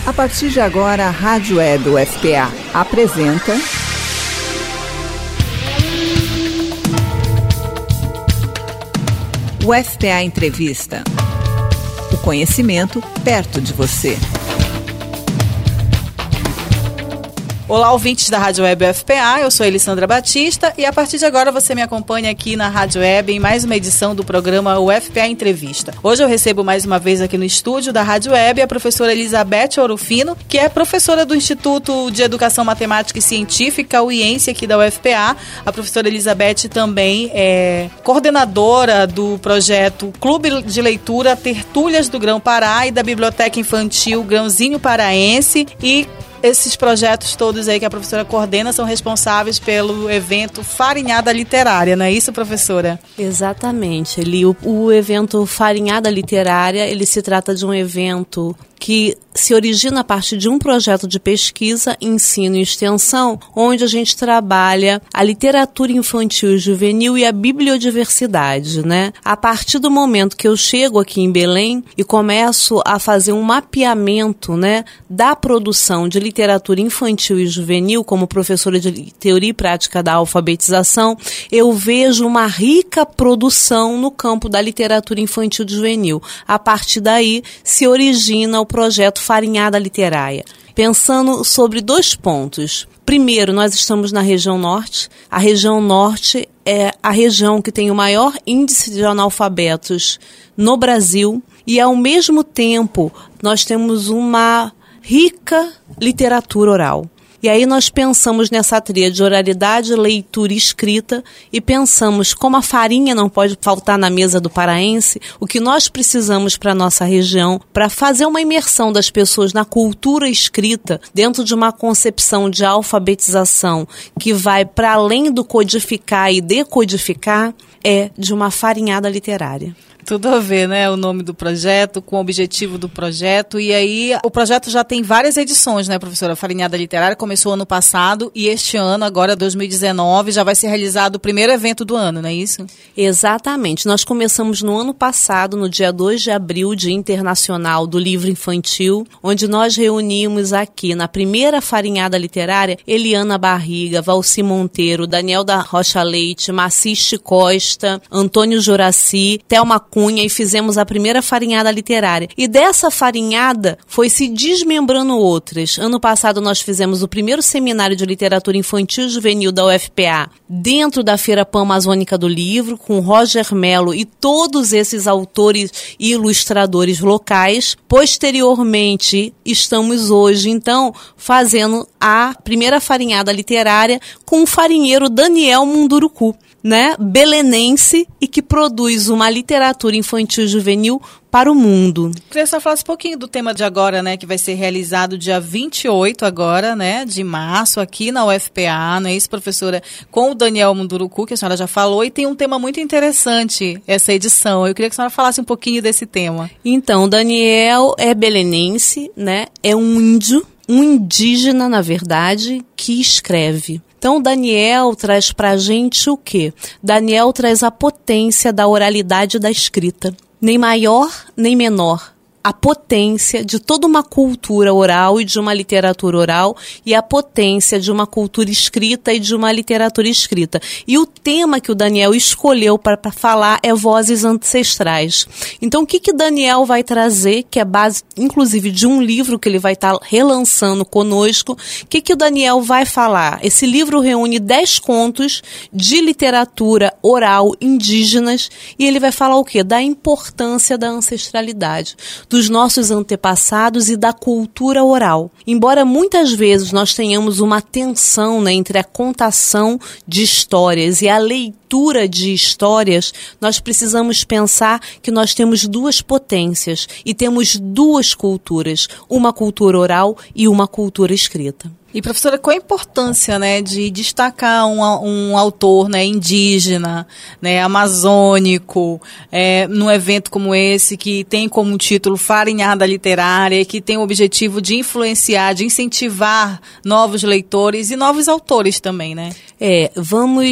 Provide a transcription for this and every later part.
A partir de agora, a Rádio Web UFPA apresenta... UFPA Entrevista. O conhecimento perto de você. Olá, ouvintes da Rádio Web UFPA, eu sou Elisandra Batista e a partir de agora você me acompanha aqui na Rádio Web em mais uma edição do programa UFPA Entrevista. Hoje eu recebo mais uma vez aqui no estúdio da Rádio Web a professora Elizabeth Orofino, que é professora do Instituto de Educação Matemática e Científica, UIENSE, aqui da UFPA. A professora Elizabeth também é coordenadora do projeto Clube de Leitura Tertúlias do Grão Pará e da Biblioteca Infantil Grãozinho Paraense, e esses projetos todos aí que a professora coordena são responsáveis pelo evento Farinhada Literária, não é isso, professora? Exatamente, Eli. O evento Farinhada Literária, ele se trata de um evento que se origina a partir de um projeto de pesquisa, ensino e extensão, onde a gente trabalha a literatura infantil e juvenil e a bibliodiversidade, né? A partir do momento que eu chego aqui em Belém e começo a fazer um mapeamento, né, da produção de literatura infantil e juvenil, como professora de teoria e prática da alfabetização, eu vejo uma rica produção no campo da literatura infantil e juvenil. A partir daí se origina o projeto Farinhada Literária, pensando sobre 2 pontos. Primeiro, nós estamos na região norte. A região norte é a região que tem o maior índice de analfabetos no Brasil e, ao mesmo tempo, nós temos uma rica literatura oral. E aí nós pensamos nessa tríade de oralidade, leitura e escrita e pensamos como a farinha não pode faltar na mesa do paraense, o que nós precisamos para a nossa região, para fazer uma imersão das pessoas na cultura escrita, dentro de uma concepção de alfabetização que vai para além do codificar e decodificar, é de uma farinhada literária. Tudo a ver, né? O nome do projeto, com o objetivo do projeto. E aí, o projeto já tem várias edições, né, professora? A Farinhada Literária começou ano passado e este ano, agora 2019, já vai ser realizado o primeiro evento do ano, não é isso? Exatamente. Nós começamos no ano passado, no dia 2 de abril, Dia Internacional do Livro Infantil, onde nós reunimos aqui, na primeira Farinhada Literária, Eliana Barriga, Valci Monteiro, Daniel da Rocha Leite, Maciste Costa, Antônio Joraci, Thelma Cunha, e fizemos a primeira farinhada literária. E dessa farinhada foi se desmembrando outras. Ano passado nós fizemos o primeiro seminário de literatura infantil e juvenil da UFPA, dentro da Feira Pan-Amazônica do Livro, com Roger Mello e todos esses autores e ilustradores locais. Posteriormente, estamos hoje, então, fazendo a primeira farinhada literária com o farinheiro Daniel Munduruku, né, belenense, e que produz uma literatura infantil e juvenil para o mundo. Queria só falar um pouquinho do tema de agora, né, que vai ser realizado dia 28 agora, né, de março, aqui na UFPA, não é isso, professora? Com o Daniel Munduruku, que a senhora já falou, e tem um tema muito interessante essa edição. Eu queria que a senhora falasse um pouquinho desse tema. Então, o Daniel é belenense, né, é um índio, um indígena, na verdade, que escreve. Então, Daniel traz pra gente o quê? Daniel traz a potência da oralidade da escrita. Nem maior, nem menor. A potência de toda uma cultura oral e de uma literatura oral e a potência de uma cultura escrita e de uma literatura escrita. E o tema que o Daniel escolheu para falar é vozes ancestrais. Então, o que Daniel vai trazer, que é base, inclusive, de um livro que ele vai estar relançando conosco, o que o Daniel vai falar? Esse livro reúne 10 contos de literatura oral indígenas e ele vai falar o quê? Da importância da ancestralidade, dos nossos antepassados e da cultura oral. Embora muitas vezes nós tenhamos uma tensão, né, entre a contação de histórias e a leitura de histórias, nós precisamos pensar que nós temos 2 potências e temos 2 culturas, uma cultura oral e uma cultura escrita. E, professora, qual a importância, né, de destacar um autor, né, indígena, né, amazônico, num evento como esse, que tem como título Farinhada Literária, que tem o objetivo de influenciar, de incentivar novos leitores e novos autores também, né? Vamos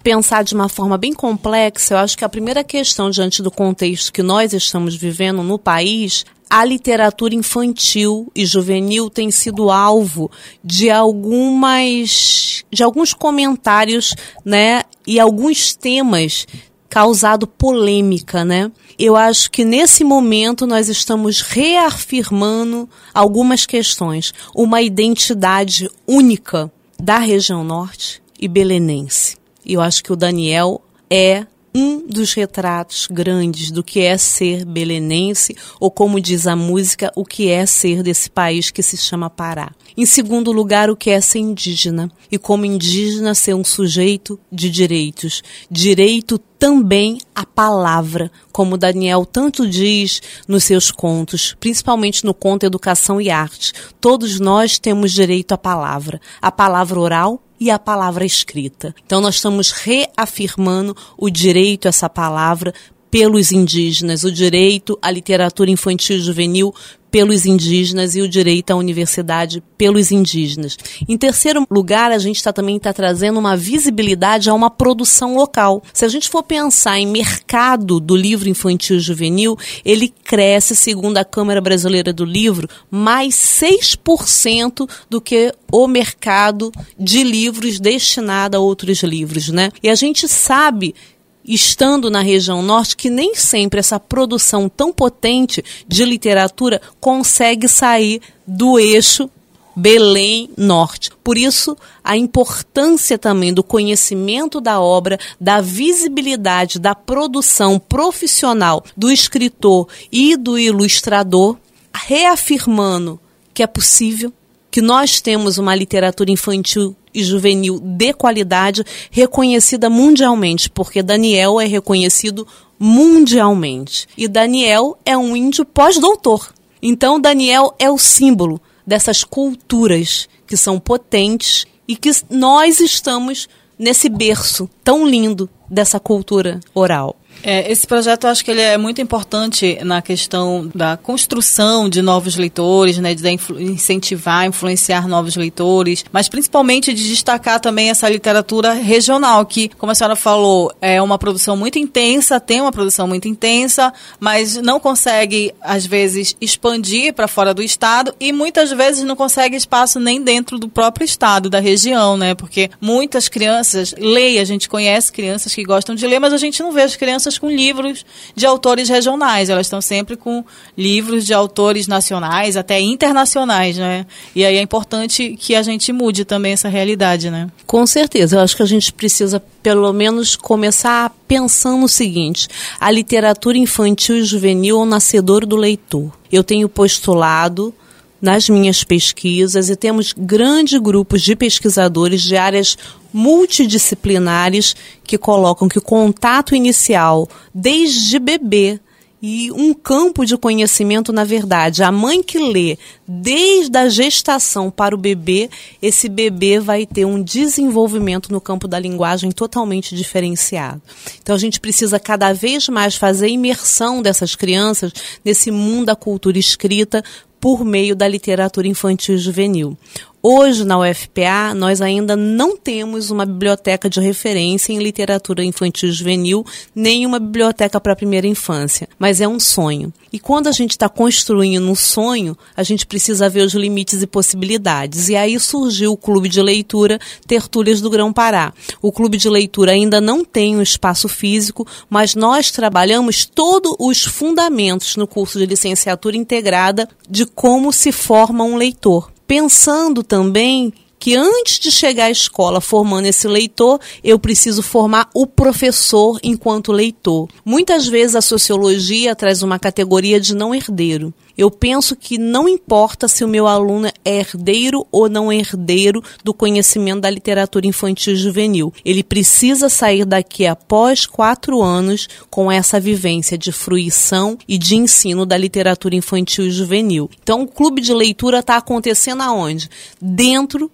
pensar de uma forma bem complexa, eu acho que a primeira questão, diante do contexto que nós estamos vivendo no país, a literatura infantil e juvenil tem sido alvo de alguns comentários, né, e alguns temas causado polêmica, né? Eu acho que nesse momento nós estamos reafirmando algumas questões. Uma identidade única da região norte e belenense. E eu acho que o Daniel é um dos retratos grandes do que é ser belenense, ou como diz a música, o que é ser desse país que se chama Pará. Em segundo lugar, o que é ser indígena, e como indígena ser um sujeito de direitos. Direito também à palavra, como Daniel tanto diz nos seus contos, principalmente no conto Educação e Arte. Todos nós temos direito à palavra oral e a palavra escrita. Então nós estamos reafirmando o direito a essa palavra pelos indígenas, o direito à literatura infantil e juvenil pelos indígenas e o direito à universidade pelos indígenas. Em terceiro lugar, a gente também está trazendo uma visibilidade a uma produção local. Se a gente for pensar em mercado do livro infantil e juvenil, ele cresce, segundo a Câmara Brasileira do Livro, mais 6% do que o mercado de livros destinado a outros livros, né? E a gente sabe, estando na região norte, que nem sempre essa produção tão potente de literatura consegue sair do eixo Belém Norte. Por isso, a importância também do conhecimento da obra, da visibilidade, da produção profissional do escritor e do ilustrador, reafirmando que é possível, que nós temos uma literatura infantil e juvenil de qualidade, reconhecida mundialmente, porque Daniel é reconhecido mundialmente. E Daniel é um índio pós-doutor. Então, Daniel é o símbolo dessas culturas que são potentes e que nós estamos nesse berço tão lindo dessa cultura oral. Esse projeto, eu acho que ele é muito importante na questão da construção de novos leitores, né, de incentivar, influenciar novos leitores, mas principalmente de destacar também essa literatura regional, que, como a senhora falou, é uma produção muito intensa, tem uma produção muito intensa, mas não consegue, às vezes, expandir para fora do estado e muitas vezes não consegue espaço nem dentro do próprio estado, da região, né, porque muitas crianças leem, a gente conhece crianças que gostam de ler, mas a gente não vê as crianças com livros de autores regionais, elas estão sempre com livros de autores nacionais, até internacionais, né? E aí é importante que a gente mude também essa realidade, né? Com certeza, eu acho que a gente precisa pelo menos começar pensando o seguinte: a literatura infantil e juvenil é o nascedor do leitor. Eu tenho postulado nas minhas pesquisas e temos grandes grupos de pesquisadores de áreas multidisciplinares que colocam que o contato inicial, desde bebê, e um campo de conhecimento, na verdade, a mãe que lê desde a gestação para o bebê, esse bebê vai ter um desenvolvimento no campo da linguagem totalmente diferenciado. Então a gente precisa cada vez mais fazer imersão dessas crianças nesse mundo da cultura escrita por meio da literatura infantil e juvenil. Hoje, na UFPA, nós ainda não temos uma biblioteca de referência em literatura infantil e juvenil, nem uma biblioteca para a primeira infância, mas é um sonho. E quando a gente está construindo um sonho, a gente precisa ver os limites e possibilidades. E aí surgiu o Clube de Leitura Tertúlias do Grão-Pará. O Clube de Leitura ainda não tem um espaço físico, mas nós trabalhamos todos os fundamentos no curso de licenciatura integrada de como se forma um leitor. Pensando também que antes de chegar à escola formando esse leitor, eu preciso formar o professor enquanto leitor. Muitas vezes a sociologia traz uma categoria de não herdeiro. Eu penso que não importa se o meu aluno é herdeiro ou não herdeiro do conhecimento da literatura infantil e juvenil. Ele precisa sair daqui após 4 anos com essa vivência de fruição e de ensino da literatura infantil e juvenil. Então, o clube de leitura está acontecendo aonde? Dentro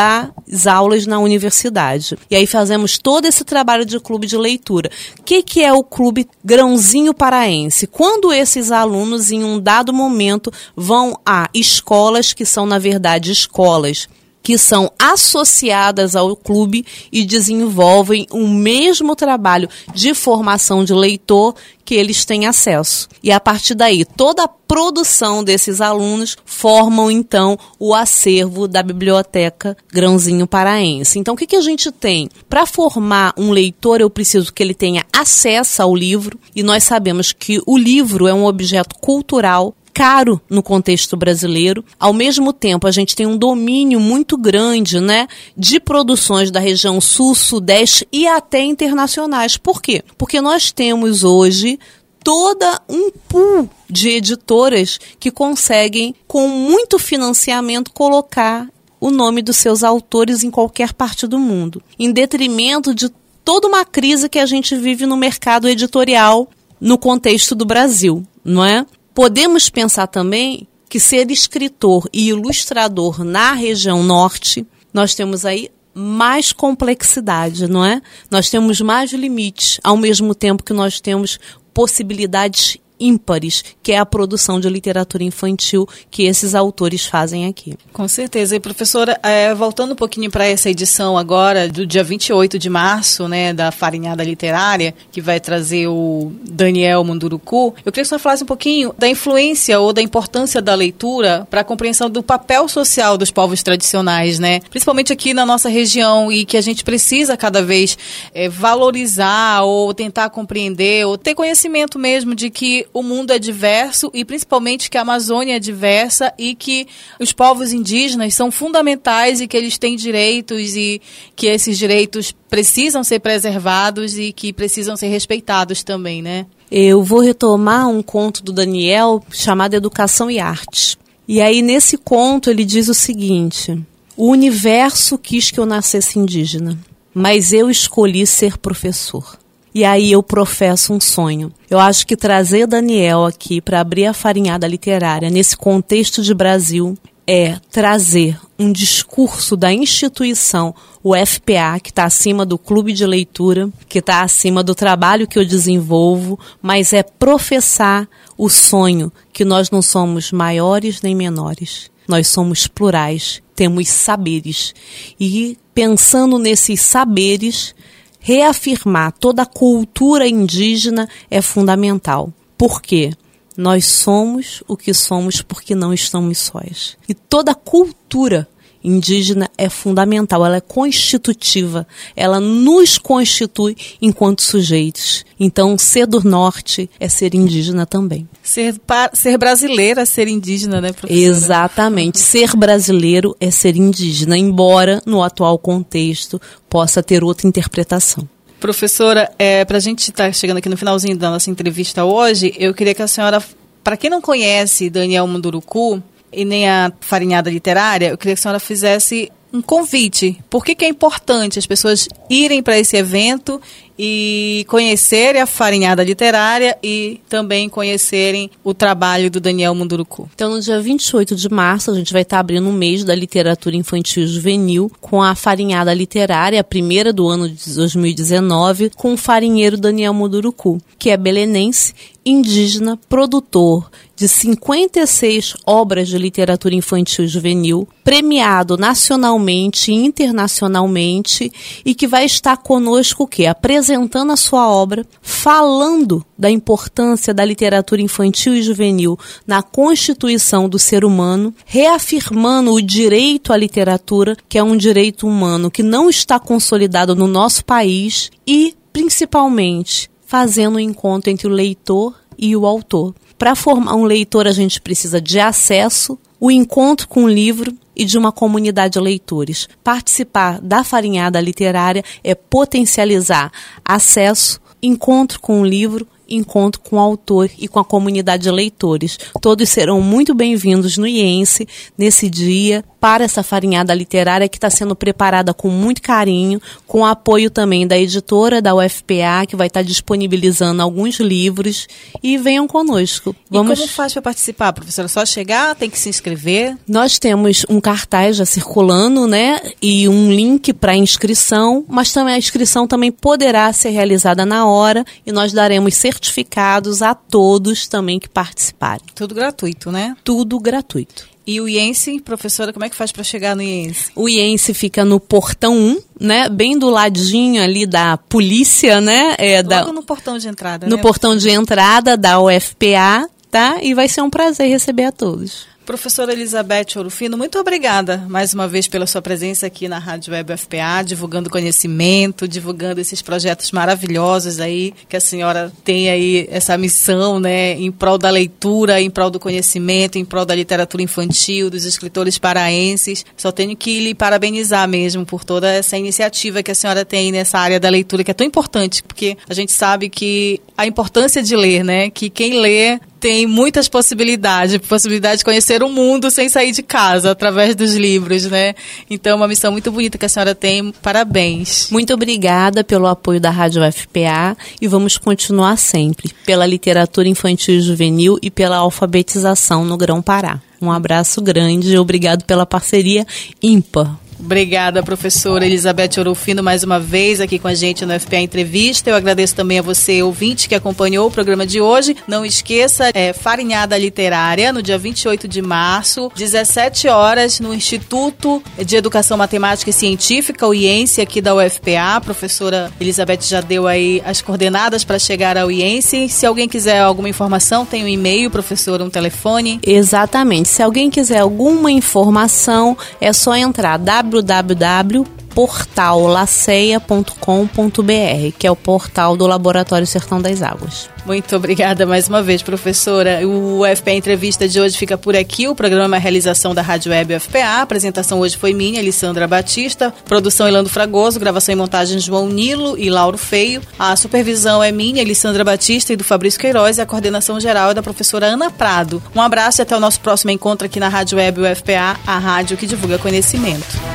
das aulas na universidade. E aí fazemos todo esse trabalho de clube de leitura. O que é o Clube Grãozinho Paraense? Quando esses alunos, em um dado momento, vão a escolas que são, na verdade, escolas que são associadas ao clube e desenvolvem o mesmo trabalho de formação de leitor que eles têm acesso. E a partir daí, toda a produção desses alunos formam, então, o acervo da Biblioteca Grãozinho Paraense. Então, o que a gente tem? Para formar um leitor, eu preciso que ele tenha acesso ao livro, e nós sabemos que o livro é um objeto cultural caro no contexto brasileiro. Ao mesmo tempo, a gente tem um domínio muito grande, né, de produções da região sul, sudeste e até internacionais. Por quê? Porque nós temos hoje toda um pool de editoras que conseguem, com muito financiamento, colocar o nome dos seus autores em qualquer parte do mundo, em detrimento de toda uma crise que a gente vive no mercado editorial no contexto do Brasil, não é? Podemos pensar também que ser escritor e ilustrador na região norte, nós temos aí mais complexidade, não é? Nós temos mais limites, ao mesmo tempo que nós temos possibilidades ímpares, que é a produção de literatura infantil que esses autores fazem aqui. Com certeza. E, professora, voltando um pouquinho para essa edição agora, do dia 28 de março, né, da Farinhada Literária, que vai trazer o Daniel Munduruku, eu queria que a senhora falasse um pouquinho da influência ou da importância da leitura para a compreensão do papel social dos povos tradicionais, né? Principalmente aqui na nossa região, e que a gente precisa cada vez valorizar ou tentar compreender ou ter conhecimento mesmo de que o mundo é diverso e principalmente que a Amazônia é diversa e que os povos indígenas são fundamentais e que eles têm direitos e que esses direitos precisam ser preservados e que precisam ser respeitados também, né? Eu vou retomar um conto do Daniel chamado Educação e Arte. E aí nesse conto ele diz o seguinte: o universo quis que eu nascesse indígena, mas eu escolhi ser professor. E aí eu professo um sonho. Eu acho que trazer Daniel aqui para abrir a Farinhada Literária nesse contexto de Brasil é trazer um discurso da instituição, o FPA, que está acima do clube de leitura, que está acima do trabalho que eu desenvolvo, mas é professar o sonho que nós não somos maiores nem menores. Nós somos plurais, temos saberes. E pensando nesses saberes, reafirmar toda a cultura indígena é fundamental. Por quê? Nós somos o que somos porque não estamos sós. E toda a cultura indígena é fundamental, ela é constitutiva, ela nos constitui enquanto sujeitos. Então, ser do norte é ser indígena também. Ser brasileiro é ser indígena, né, professora? Exatamente. Ser brasileiro é ser indígena, embora no atual contexto possa ter outra interpretação. Professora, para a gente estar chegando aqui no finalzinho da nossa entrevista hoje, eu queria que a senhora, para quem não conhece Daniel Munduruku e nem a Farinhada Literária, eu queria que a senhora fizesse um convite. Por que é importante as pessoas irem para esse evento e conhecerem a Farinhada Literária e também conhecerem o trabalho do Daniel Munduruku? Então, no dia 28 de março, a gente vai estar abrindo um mês da literatura infantil e juvenil com a Farinhada Literária, a primeira do ano de 2019, com o farinheiro Daniel Munduruku, que é belenense, indígena, produtor de 56 obras de literatura infantil e juvenil, premiado nacionalmente e internacionalmente, e que vai estar conosco o quê? Apresentando a sua obra, falando da importância da literatura infantil e juvenil na constituição do ser humano, reafirmando o direito à literatura, que é um direito humano que não está consolidado no nosso país, e, principalmente, fazendo um encontro entre o leitor e o autor. Para formar um leitor, a gente precisa de acesso, o encontro com o livro e de uma comunidade de leitores. Participar da Farinhada Literária é potencializar acesso, encontro com o livro, encontro com o autor e com a comunidade de leitores. Todos serão muito bem-vindos no IENSE nesse dia para essa Farinhada Literária que está sendo preparada com muito carinho, com o apoio também da editora da UFPA, que vai estar disponibilizando alguns livros, e venham conosco. E como faz para participar, professora? Só chegar? Tem que se inscrever? Nós temos um cartaz já circulando, né, e um link para inscrição, mas também a inscrição também poderá ser realizada na hora e nós daremos certificados a todos também que participarem. Tudo gratuito, né? Tudo gratuito. E o IENSE, professora, como é que faz para chegar no IENSE? O IENSE fica no portão 1, né? Bem do ladinho ali da polícia, né? Logo no portão de entrada, no portão de entrada da UFPA, tá? E vai ser um prazer receber a todos. Professora Elizabeth Ourofino, muito obrigada mais uma vez pela sua presença aqui na Rádio Web UFPA, divulgando conhecimento, divulgando esses projetos maravilhosos aí, que a senhora tem aí essa missão, né, em prol da leitura, em prol do conhecimento, em prol da literatura infantil, dos escritores paraenses. Só tenho que lhe parabenizar mesmo por toda essa iniciativa que a senhora tem nessa área da leitura, que é tão importante, porque a gente sabe que a importância de ler, né, que quem lê tem muitas possibilidades de conhecer o mundo sem sair de casa, através dos livros, né? Então, é uma missão muito bonita que a senhora tem. Parabéns. Muito obrigada pelo apoio da Rádio UFPA e vamos continuar sempre pela literatura infantil e juvenil e pela alfabetização no Grão-Pará. Um abraço grande e obrigado pela parceria ímpar. Obrigada, professora Elizabeth Ourofino, mais uma vez aqui com a gente no UFPA Entrevista. Eu agradeço também a você, ouvinte, que acompanhou o programa de hoje. Não esqueça, Farinhada Literária, no dia 28 de março, 17 horas, no Instituto de Educação Matemática e Científica, o IENSE, aqui da UFPA. A professora Elizabeth já deu aí as coordenadas para chegar ao IENSE. Se alguém quiser alguma informação, tem um e-mail, professora, um telefone. Exatamente. Se alguém quiser alguma informação, é só entrar www.portallaceia.com.br, que é o portal do Laboratório Sertão das Águas. Muito obrigada mais uma vez, professora. O UFPA Entrevista de hoje fica por aqui. O programa é uma realização da Rádio Web UFPA. A apresentação hoje foi minha, Alessandra Batista. Produção Elando Fragoso. Gravação e montagem João Nilo e Lauro Feio. A supervisão é minha, Alessandra Batista, e do Fabrício Queiroz. E a coordenação geral é da professora Ana Prado. Um abraço e até o nosso próximo encontro aqui na Rádio Web UFPA, a rádio que divulga conhecimento.